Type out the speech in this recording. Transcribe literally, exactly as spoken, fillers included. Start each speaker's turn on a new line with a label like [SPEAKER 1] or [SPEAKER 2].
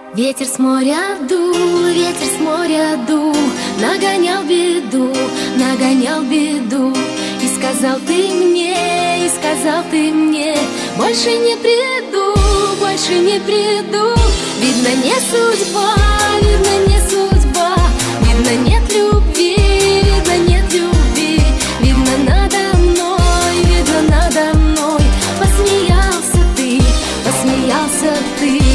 [SPEAKER 1] Ветер с моря дул, ветер с моря дул, нагонял беду, нагонял беду. И сказал ты мне, и сказал ты мне, больше не приду, больше не приду. Видно, не судьба, видно, не судьба, видно, нет любви, видно, нет любви. Видно, надо мной, видно, надо мной посмеялся ты, посмеялся ты.